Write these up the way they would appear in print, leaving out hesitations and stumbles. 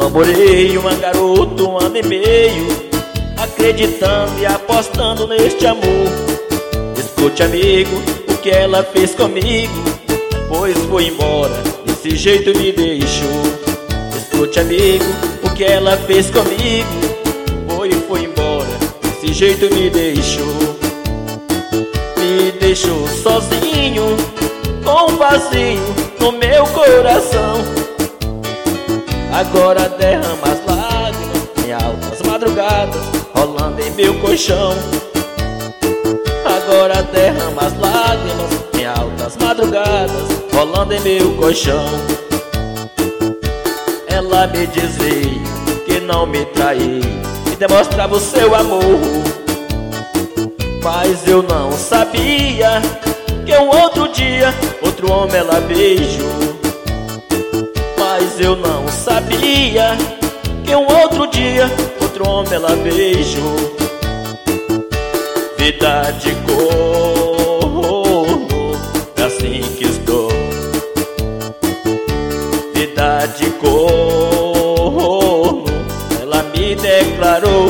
Namorei uma garota 1 ano e meio, acreditando e apostando neste amor. Escute, amigo, o que ela fez comigo, pois foi embora, desse jeito me deixou. Escute, amigo, o que ela fez comigo, foi embora, desse jeito me deixou. Me deixou sozinho, com um vazio no meu coração. Agora derrama as lágrimas em altas madrugadas, rolando em meu colchão. Agora derrama as lágrimas em altas madrugadas, rolando em meu colchão. Ela me dizia que não me traía e demonstrava o seu amor, mas eu não sabia que um outro dia outro homem ela beijou. Mas eu não sabia que um outro dia outro homem ela beijou. Vida de corno, é assim que estou. Vida de corno, ela me declarou.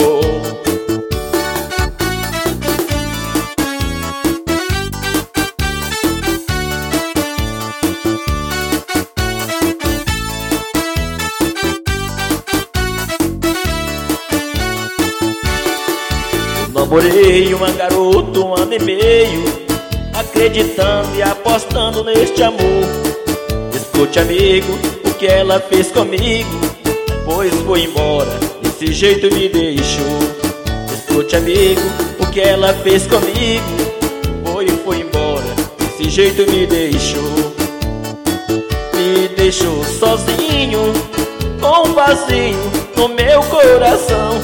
Namorei uma garota 1 ano e meio, acreditando e apostando neste amor. Escute, amigo, o que ela fez comigo, pois foi embora, desse jeito me deixou. Escute, amigo, o que ela fez comigo, foi embora, desse jeito me deixou. Me deixou sozinho, com um vazio no meu coração.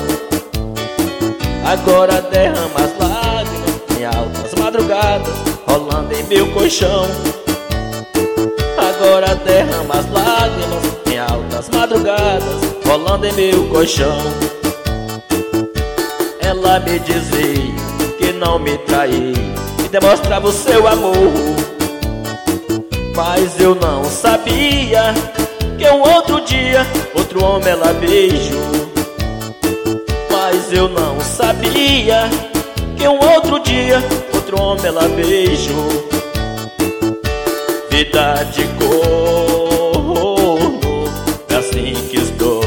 Agora derrama as lágrimas em altas madrugadas, rolando em meu colchão. Agora derrama as lágrimas em altas madrugadas, rolando em meu colchão. Ela me dizia que não me traía e demonstrava o seu amor, mas eu não sabia que um outro dia outro homem ela beijou. Mas eu não sabia que um outro dia outro homem ela beijou. Vida de corno, é assim que estou.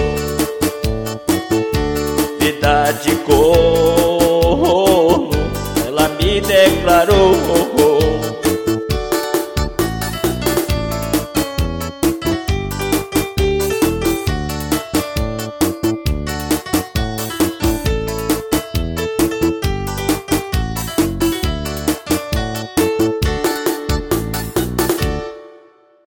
Vida de corno, ela me declarou.